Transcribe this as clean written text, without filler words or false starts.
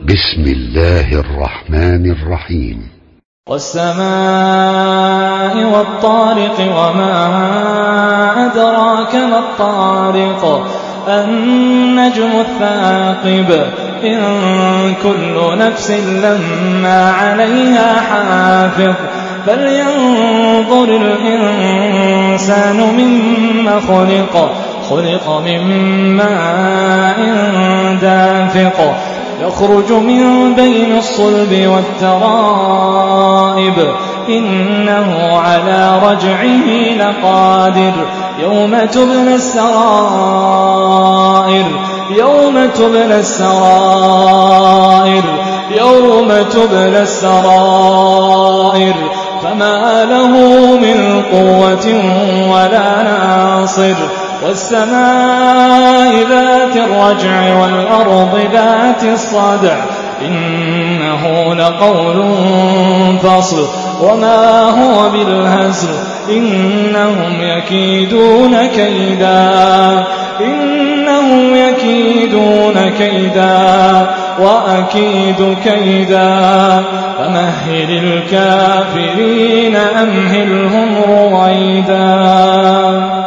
بسم الله الرحمن الرحيم. والسماء والطارق وما أدراك ما الطارق النجم الثاقب إن كل نفس لما عليها حافظ فلينظر الإنسان مما خلق من ماء دافق يخرج من بين الصلب والترائب إنه على رجعه لقادر يوم تبلى السرائر فما له من قوة ولا ناصر والسماء ذات الرجع والأرض ذات الصدع إنه لقول فصل وما هو بالهزل إنهم يكيدون كيدا وأكيد كيدا فمهل الكافرين أمهلهم رويدا.